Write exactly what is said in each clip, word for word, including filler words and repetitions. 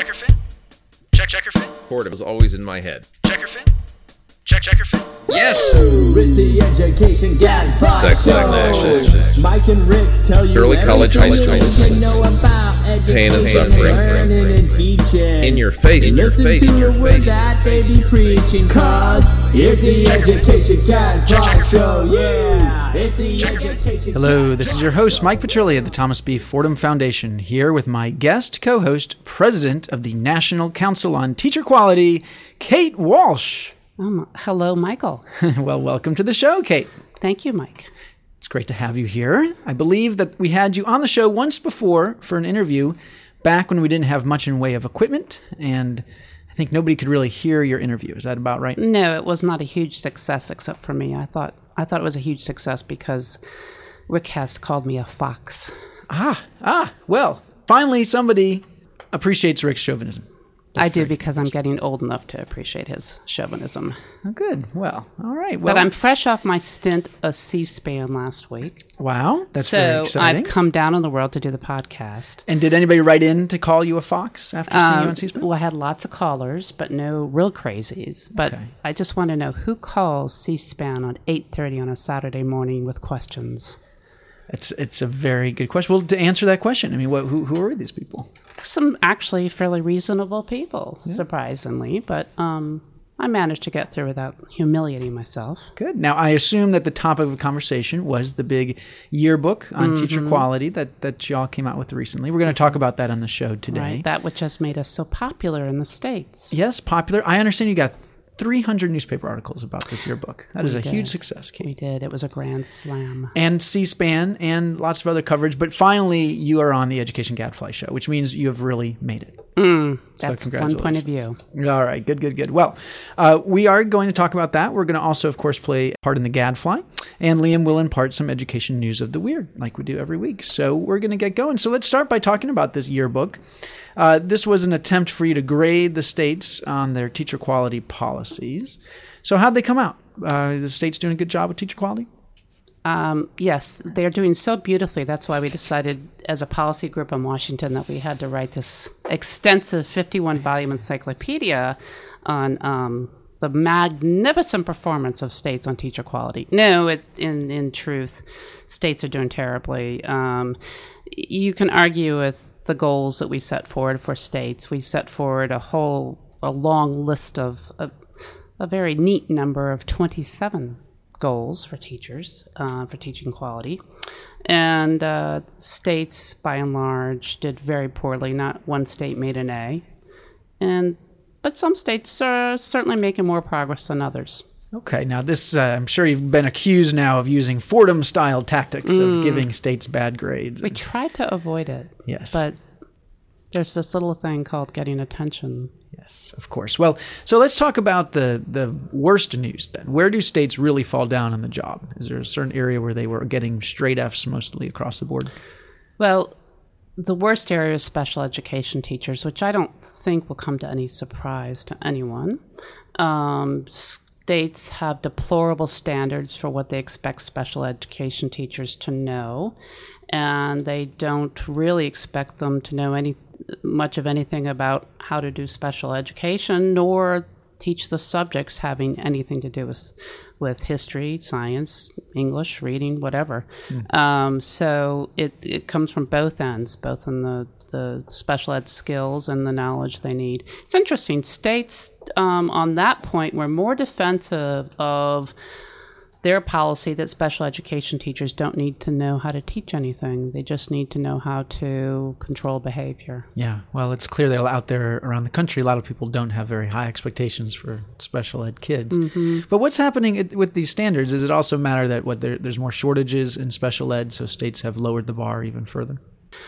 checker fin? Check checker fin? Fordham was always in my head. Checker fin? Check checker fin? Yes! It's the Education Gadfly Sex, Show. sex, sex. Mike and Rick tell you Early college, high school, everything you know about education, pain and suffering. learning and teaching. In your face, in your Listen face, to in your the words face. that they be preaching, cause here's the Education Gadfly Show. Yeah, it's the Education. Hello, this is your host, Mike Petrilli of the Thomas B. Fordham Foundation, here with my guest co-host, President of the National Council on Teacher Quality, Kate Walsh. Um, hello, Michael. Well, welcome to the show, Kate. Thank you, Mike. It's great to have you here. I believe that we had you on the show once before for an interview back when we didn't have much in way of equipment, and I think nobody could really hear your interview. Is that about right? No, it was not a huge success except for me. I thought I thought it was a huge success because Rick Hess called me a fox. Ah, ah, well, finally somebody appreciates Rick's chauvinism. I do because I'm getting old enough to appreciate his chauvinism. Oh, good. Well, all right. Well, But I'm fresh off my stint of C-SPAN last week. wow, that's very So exciting. I've come down in the world to do the podcast. And did anybody write in to call you a fox after seeing you Um, on C-SPAN? well, I had lots of callers, but no real crazies. But Okay. I just want to know who calls C-SPAN on eight thirty on a Saturday morning with questions. It's it's a very good question. Well, to answer that question, I mean, what, who who are these people? Some actually fairly reasonable people, surprisingly, but um, I managed to get through without humiliating myself. Good. Now, I assume that the topic of the conversation was the big yearbook on Mm-hmm. teacher quality that, that y'all came out with recently. We're going to talk about that on the show today. Right? That which has made us so popular in the States. Yes, popular. I understand you got three hundred newspaper articles about this yearbook. That is We a did. huge success, Kate. We did. It was a grand slam. And C-SPAN and lots of other coverage. But finally, you are on the Education Gadfly Show, which means you have really made it. That's one point of view. All right, good, good, good. Well, uh, we are going to talk about that. We're going to also, of course, play a part in the Gadfly. And Liam will impart some education news of the weird, like we do every week. So we're going to get going. So let's start by talking about this yearbook. Uh, this was an attempt for you to grade the states on their teacher quality policies. So how'd they come out? Uh, the states doing a good job with teacher quality? Um, yes, they're doing so beautifully. That's why we decided as a policy group in Washington that we had to write this extensive fifty-one volume encyclopedia on um, the magnificent performance of states on teacher quality. No, it, in, in truth, states are doing terribly. Um, you can argue with the goals that we set forward for states. We set forward a whole, a long list of, a, a very neat number of twenty-seven goals for teachers, uh, for teaching quality. And uh, states, by and large, did very poorly. Not one state made an A. And but some states are certainly making more progress than others. Okay, now this, uh, I'm sure you've been accused now of using Fordham-style tactics of giving states bad grades. We tried to avoid it. Yes. But there's this little thing called getting attention. Yes, of course. Well, so let's talk about the, the worst news then. Where do states really fall down on the job? Is there a certain area where they were getting straight Fs mostly across the board? Well, the worst area is special education teachers, which I don't think will come to any surprise to anyone. Um, states have deplorable standards for what they expect special education teachers to know, and they don't really expect them to know any much of anything about how to do special education, nor teach the subjects having anything to do with with history, science, English, reading, whatever. Mm. Um, so it, it comes from both ends, both in the, the special ed skills and the knowledge they need. It's interesting. States um, on that point were more defensive of their policy that special education teachers don't need to know how to teach anything. They just need to know how to control behavior. Yeah, well, it's clear that out there around the country, a lot of people don't have very high expectations for special ed kids. Mm-hmm. But what's happening with these standards? Does it also matter that what there, there's more shortages in special ed, so states have lowered the bar even further?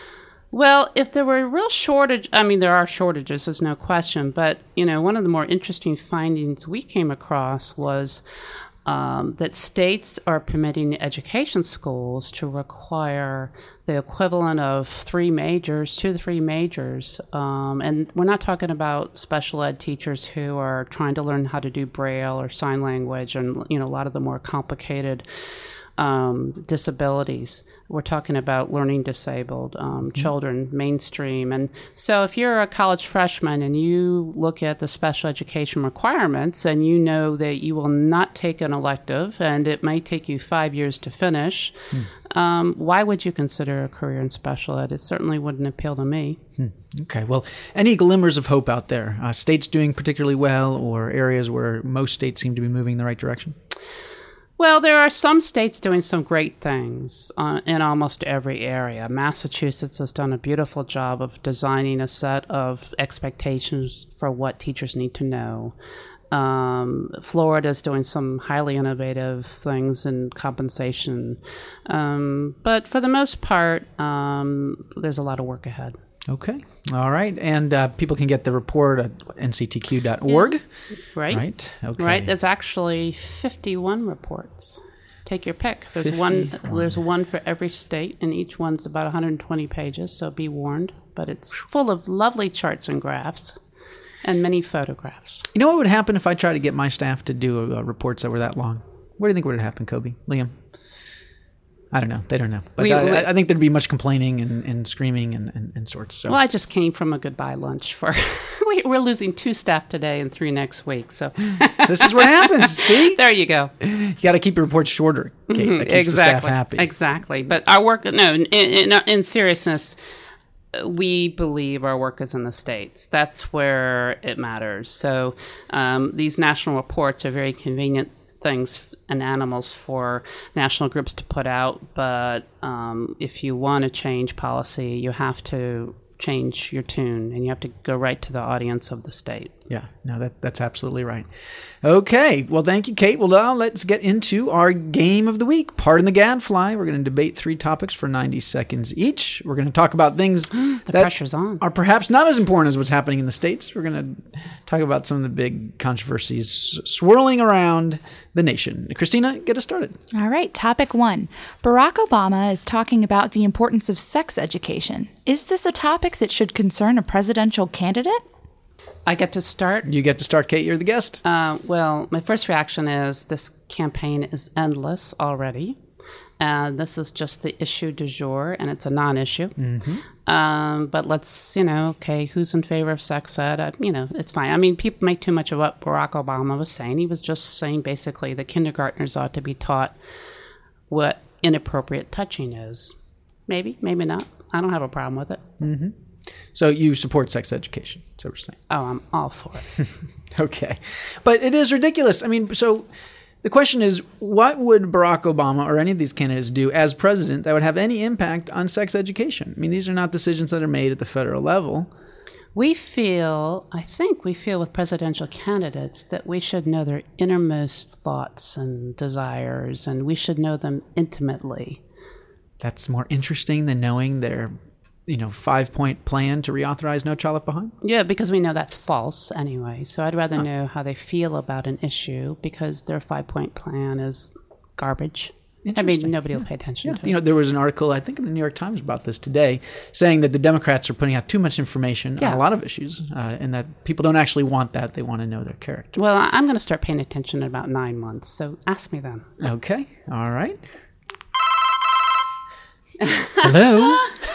Well, if there were a real shortage, I mean, there are shortages, there's no question. But, you know, one of the more interesting findings we came across was Um, that states are permitting education schools to require the equivalent of three majors, two to three majors. Um, and we're not talking about special ed teachers who are trying to learn how to do Braille or sign language and, you know, a lot of the more complicated um, disabilities. We're talking about learning disabled um, children, mainstream. And so if you're a college freshman and you look at the special education requirements and you know that you will not take an elective and it may take you five years to finish, hmm. um, why would you consider a career in special ed? It certainly wouldn't appeal to me. Hmm. Okay. Well, any glimmers of hope out there? Uh, states doing particularly well or areas where most states seem to be moving in the right direction? Well, there are some states doing some great things uh, in almost every area. Massachusetts has done a beautiful job of designing a set of expectations for what teachers need to know. Um, Florida is doing some highly innovative things in compensation. Um, but for the most part, um, there's a lot of work ahead. Okay. All right. And uh, people can get the report at N C T Q dot org. Yeah. Right. Right. Okay. Right. There's actually fifty-one reports. Take your pick. There's one. There's one for every state, and each one's about one hundred twenty pages, so be warned. But it's full of lovely charts and graphs and many photographs. You know what would happen if I tried to get my staff to do uh, reports that were that long? What do you think would happen, Kobe? Liam? I don't know. They don't know. But we, I, we, I think there'd be much complaining and, and screaming and, and, and sorts. So. Well, I just came from a goodbye lunch for... we, we're losing two staff today and three next week. So this is what happens. See? There you go. You got to keep your reports shorter, Kate. That keeps exactly. the staff happy. Exactly. But our work... No, in, in, in seriousness, we believe our work is in the states. That's where it matters. So um, these national reports are very convenient things and animals for national groups to put out, but um, if you want to change policy, you have to change your tune and you have to go right to the audience of the state. Yeah, no, that that's absolutely right. Okay, well, thank you, Kate. Well, now let's get into our game of the week. Pardon the gadfly. We're going to debate three topics for ninety seconds each. We're going to talk about things the that pressure's on. are perhaps not as important as what's happening in the States. We're going to talk about some of the big controversies swirling around the nation. Christina, get us started. All right, topic one. Barack Obama is talking about the importance of sex education. Is this a topic that should concern a presidential candidate? I get to start? You get to start, Kate. You're the guest. Uh, well, my first reaction is this campaign is endless already. And this is just the issue du jour, and it's a non-issue. Mm-hmm. Um, but let's, you know, okay, who's in favor of sex ed? Uh, you know, it's fine. I mean, people make too much of what Barack Obama was saying. He was just saying basically that kindergartners ought to be taught what inappropriate touching is. Maybe, maybe not. I don't have a problem with it. Mm-hmm. So you support sex education, is that what you're saying? Oh, I'm all for it. Okay. But it is ridiculous. I mean, so the question is, what would Barack Obama or any of these candidates do as president that would have any impact on sex education? I mean, these are not decisions that are made at the federal level. We feel, I think we feel with presidential candidates that we should know their innermost thoughts and desires, and we should know them intimately. That's more interesting than knowing their, you know, five-point plan to reauthorize No Child Left Behind? Yeah, because we know that's false anyway. So I'd rather Huh. know how they feel about an issue because their five-point plan is garbage. I mean, Interesting. nobody will pay attention Yeah, to you it. know, there was an article, I think, in the New York Times about this today, saying that the Democrats are putting out too much information Yeah. on a lot of issues, uh, and that people don't actually want that. They want to know their character. Well, I- I'm going to start paying attention in about nine months, so ask me then. Okay. All right. Hello?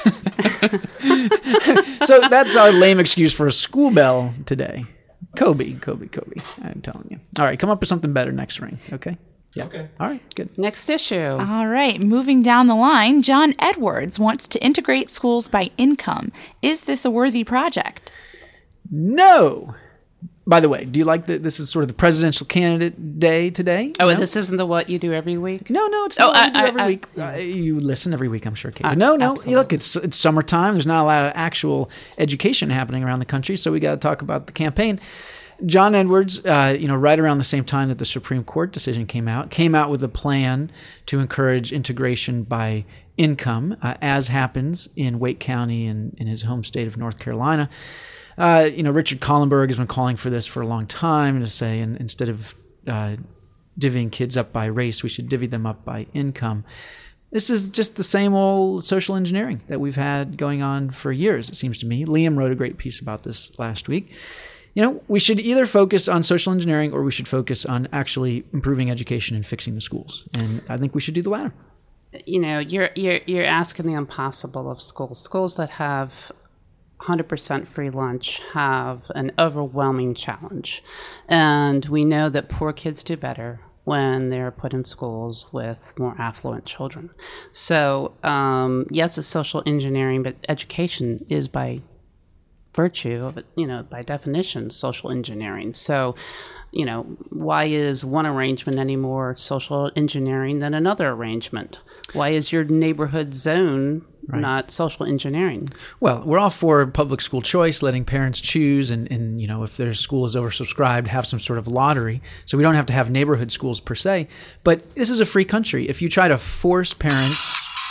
So that's our lame excuse for a school bell today. Kobe, Kobe, Kobe. I'm telling you. All right, come up with something better next ring, okay? Yeah. Okay. All right, good. Next issue. All right, moving down the line, John Edwards wants to integrate schools by income. Is this a worthy project? No. By the way, do you like that this is sort of the presidential candidate day today? Oh, No? and this isn't the what you do every week? No, no, it's Oh, not what I- we do I- every I- week. Uh, you listen every week, I'm sure, Kate. Uh, But no, no. absolutely. Look, it's it's summertime. There's not a lot of actual education happening around the country, so we got to talk about the campaign. John Edwards, uh, you know, right around the same time that the Supreme Court decision came out, came out with a plan to encourage integration by income, uh, as happens in Wake County and in his home state of North Carolina. Uh, you know, Richard Kahlenberg has been calling for this for a long time to say, and instead of uh, divvying kids up by race, we should divvy them up by income. This is just the same old social engineering that we've had going on for years, it seems to me. Liam wrote a great piece about this last week. you know, we should either focus on social engineering or we should focus on actually improving education and fixing the schools. And I think we should do the latter. You know, you're you're you're asking the impossible of schools. Schools that have one hundred percent free lunch have an overwhelming challenge. And we know that poor kids do better when they're put in schools with more affluent children. So, um, yes, it's social engineering, but education is by virtue of it, you know, by definition, social engineering. So, you know, why is one arrangement any more social engineering than another arrangement? Why is your neighborhood zone right. not social engineering? Well, we're all for public school choice, letting parents choose, and, and you know, if their school is oversubscribed, have some sort of lottery. So we don't have to have neighborhood schools per se. But this is a free country. If you try to force parents...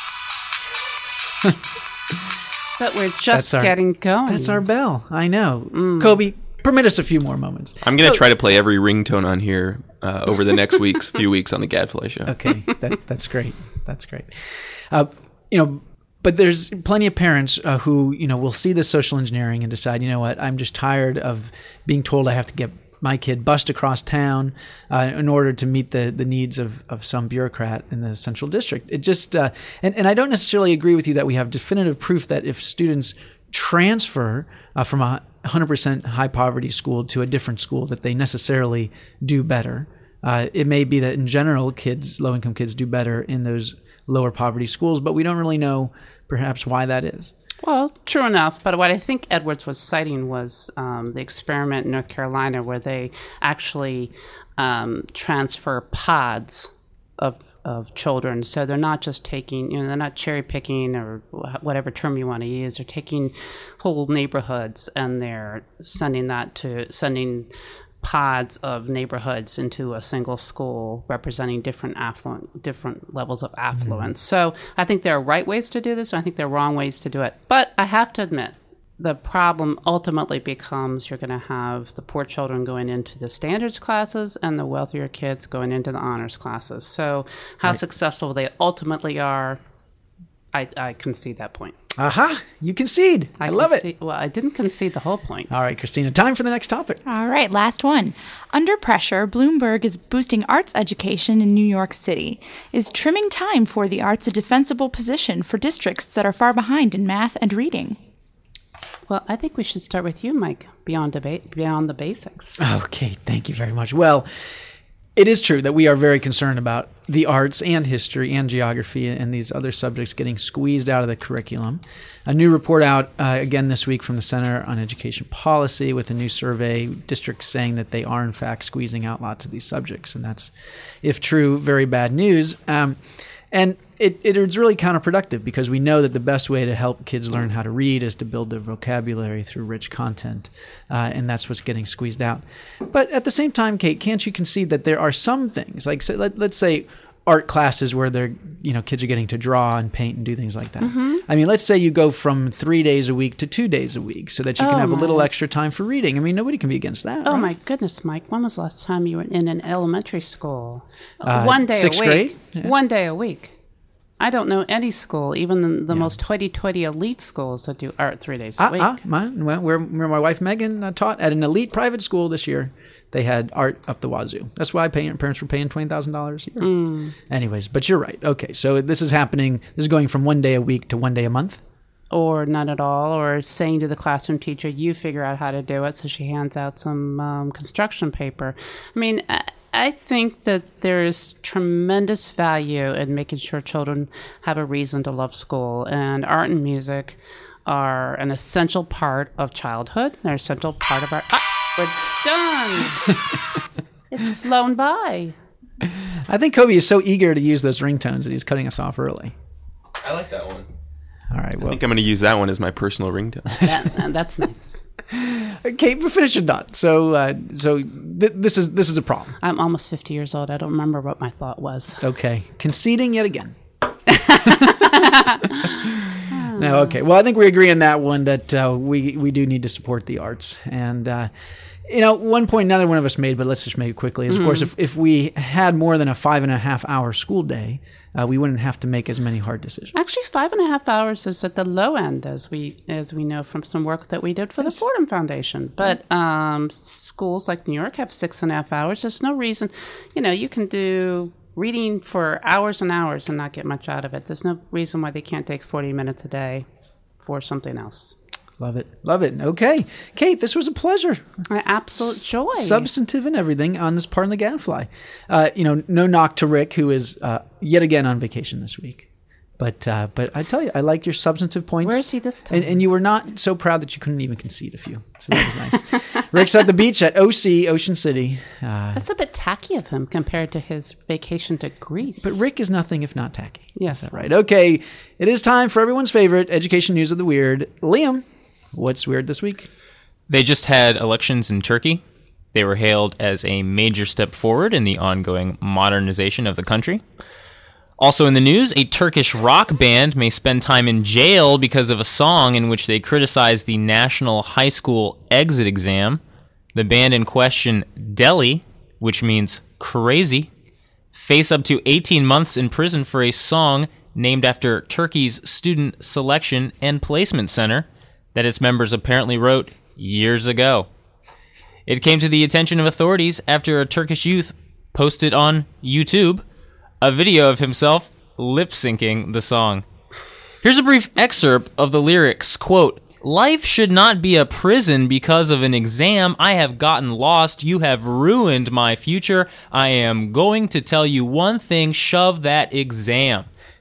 But we're just our, getting going. That's our bell. I know. Mm. Kobe, permit us a few more moments. I'm going to try to play every ringtone on here uh, over the next week's few weeks on the Gadfly Show. Okay, that, that's great. That's great. Uh, you know, but there's plenty of parents uh, who, you know, will see this social engineering and decide, you know what, I'm just tired of being told I have to get my kid bused across town uh, in order to meet the, the needs of, of some bureaucrat in the central district. It just, uh, and, and I don't necessarily agree with you that we have definitive proof that if students transfer uh, from a one hundred percent high poverty school to a different school, that they necessarily do better. Uh, it may be that in general, kids, low-income kids do better in those lower poverty schools, but we don't really know perhaps why that is. Well, true enough, but what I think Edwards was citing was um, the experiment in North Carolina where they actually um, transfer pods of of children. So they're not just taking, you know, they're not cherry picking or whatever term you want to use. They're taking whole neighborhoods and they're sending that to, sending pods of neighborhoods into a single school representing different affluent, different levels of affluence. Mm-hmm. So I think there are right ways to do this, and I think there are wrong ways to do it. But I have to admit, the problem ultimately becomes you're going to have the poor children going into the standards classes and the wealthier kids going into the honors classes. So how right. successful they ultimately are, I, I concede that point. Aha, uh-huh. You concede. I, I love concede, it. Well, I didn't concede the whole point. All right, Christina, time for the next topic. All right, last one. Under pressure, Bloomberg is boosting arts education in New York City. Is trimming time for the arts a defensible position for districts that are far behind in math and reading? Well, I think we should start with you, Mike, beyond debate, beyond the basics. Okay, thank you very much. Well, it is true that we are very concerned about the arts and history and geography and these other subjects getting squeezed out of the curriculum. A new report out uh, again this week from the Center on Education Policy with a new survey, districts saying that they are in fact squeezing out lots of these subjects. And that's, if true, very bad news. Um, and it, it is really counterproductive because we know that the best way to help kids learn how to read is to build their vocabulary through rich content. Uh, and that's what's getting squeezed out. But at the same time, Kate, can't you concede that there are some things, like say, let, let's say art classes where they're, you know, kids are getting to draw and paint and do things like that. Mm-hmm. I mean, let's say you go from three days a week to two days a week so that you can oh have my. a little extra time for reading. I mean, nobody can be against that. Oh right? my goodness, Mike. When was the last time you were in an elementary school? Uh, One day sixth a week. grade? Yeah. One day a week. I don't know any school, even the, the Yeah. most hoity-toity elite schools that do art three days a Ah, week. ah, mine, where, where my wife Megan uh, taught at an elite private school this year. They had art up the wazoo. That's why pay, parents were paying twenty thousand dollars a year. Mm. Anyways, but you're right. Okay, so this is happening. This is going from one day a week to one day a month. Or none at all, or saying to the classroom teacher, you figure out how to do it, so she hands out some um, construction paper. I mean, I, I think that there is tremendous value in making sure children have a reason to love school, and art and music are an essential part of childhood. They're an essential part of our... Ah, we're done! It's flown by. I think Kobe is so eager to use those ringtones that he's cutting us off early. I like that one. All right, well. I think I'm going to use that one as my personal ringtone. That, that's nice. Okay, but finish your thought. So, uh, so th- this is this is a problem. I'm almost fifty years old. I don't remember what my thought was. Okay, conceding yet again. No, okay. Well, I think we agree on that one that uh, we we do need to support the arts. And, uh, you know, one point neither one of us made, but let's just make it quickly, is, of course, if, if we had more than a five and a half hour school day, uh, we wouldn't have to make as many hard decisions. Actually, five and a half hours is at the low end, as we as we know from some work that we did for the Fordham Foundation. But um, schools like New York have six and a half hours. There's no reason, you know, you can do reading for hours and hours and not get much out of it. There's no reason why they can't take forty minutes a day for something else. Love it. Love it. Okay. Kate, this was a pleasure. An absolute joy. Substantive and everything on this part of the Gadfly. Uh, you know, no knock to Rick, who is uh, yet again on vacation this week. But uh, but I tell you, I like your substantive points. Where is he this time? And, and you were not so proud that you couldn't even concede a few. So that was nice. Rick's at the beach at O C, Ocean City. Uh, That's a bit tacky of him compared to his vacation to Greece. but Rick is nothing if not tacky. Yes. Is that right? Okay. It is time for everyone's favorite education news of the weird. Liam, what's weird this week? They just had elections in Turkey. They were hailed as a major step forward in the ongoing modernization of the country. Also in the news, a Turkish rock band may spend time in jail because of a song in which they criticized the National High School Exit Exam. The band in question, Deli, which means crazy, face up to eighteen months in prison for a song named after Turkey's Student Selection and Placement Center that its members apparently wrote years ago. It came to the attention of authorities after a Turkish youth posted on YouTube a video of himself lip-syncing the song. Here's a brief excerpt of the lyrics. Quote, "Life should not be a prison because of an exam. I have gotten lost. You have ruined my future. I am going to tell you one thing. Shove that exam."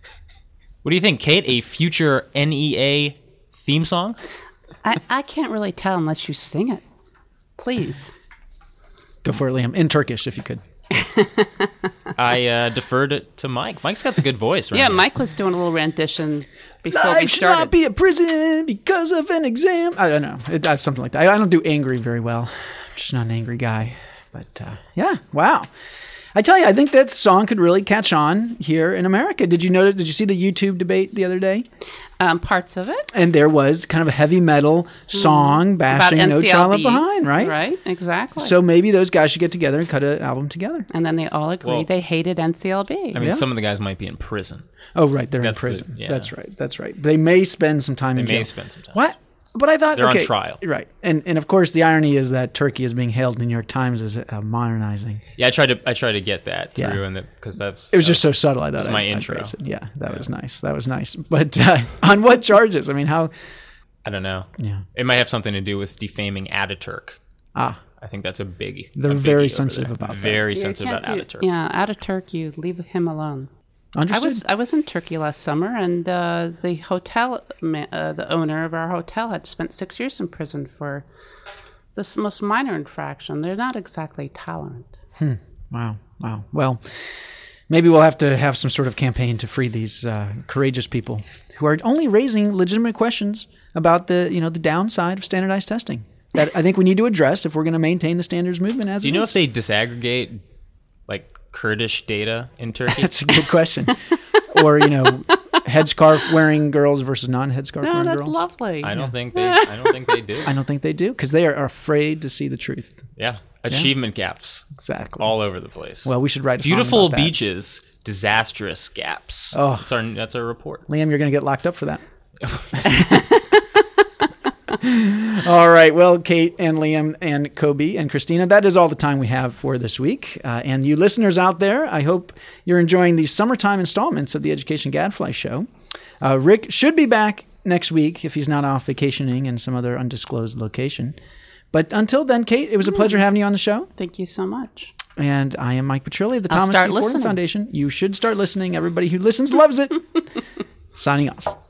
What do you think, Kate? A future N E A theme song? I, I can't really tell unless you sing it. Please. Go for it, Liam. In Turkish, if you could. I uh, deferred it to Mike. Mike's got the good voice, right? Yeah, Mike was doing a little rendition before we Life should started. not be a prison because of an exam. I don't know. It does something like that. I, I don't do angry very well. I'm just not an angry guy. But uh, yeah, wow. I tell you, I think that song could really catch on here in America. Did you notice? Did you see the YouTube debate the other day? Um, parts of it. And there was kind of a heavy metal song bashing About No N C L B. Child Left Behind, right? Right, exactly. So maybe those guys should get together and cut an album together. and then they all agreed Well, they hated N C L B. I mean, Yeah. some of the guys might be in prison. Oh, right, they're That's in the- prison. yeah. That's right. That's right. They may spend some time They in jail. may spend some time. What? But I thought They're on okay, trial. right? And and of course, the irony is that Turkey is being hailed in the New York Times as uh, modernizing. Yeah, I tried to. I tried to get that Yeah. through, and because that's It was just so subtle. I thought That's I- my I'd intro. praise it. Yeah, that was nice. That was nice. But uh, on what charges? I mean, how? I don't know. Yeah. It might have something to do with defaming Ataturk. Ah, I think that's a biggie. They're a biggie very over sensitive there. about that. Very You sensitive can't about do- Ataturk. Yeah, Ataturk, you leave him alone. I understood. was I was in Turkey last summer, and uh, the hotel, ma- uh, the owner of our hotel, had spent six years in prison for this most minor infraction. They're not exactly tolerant. Wow, wow. Well, maybe we'll have to have some sort of campaign to free these uh, courageous people who are only raising legitimate questions about the you know the downside of standardized testing. That I think we need to address if we're going to maintain the standards movement as Do you it know is. if they disaggregate like Kurdish data in Turkey? That's a good question. Or, you know, headscarf wearing girls versus non-headscarf No, wearing that's girls. lovely. I don't think they. I don't think they do. I don't think they do because they are afraid to see the truth. Yeah, achievement gaps Exactly. all over the place. Well, we should write a song Beautiful about that. beaches, disastrous gaps. Oh. that's our that's our report. Liam, you're going to get locked up for that. All right. Well, Kate and Liam and Kobe and Christina, that is all the time we have for this week. Uh, and you listeners out there, I hope you're enjoying these summertime installments of the Education Gadfly Show. Uh, Rick should be back next week if he's not off vacationing in some other undisclosed location. But until then, Kate, it was a pleasure having you on the show. Thank you so much. And I am Mike Petrilli of the I'll Thomas start E. Fordham listening. Foundation. You should start listening. Everybody who listens loves it. Signing off.